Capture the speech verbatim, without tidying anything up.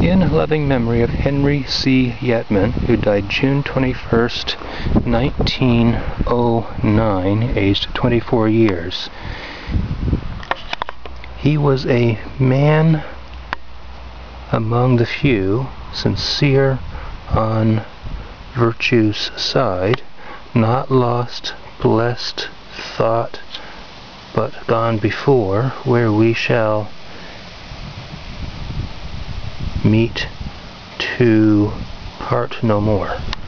In loving memory of Henry C. Yetman, who died June twenty-first, nineteen oh nine, aged twenty-four years. He was a man among the few, sincere on virtue's side, not lost, blessed, thought, but gone before, where we shall meet to part no more.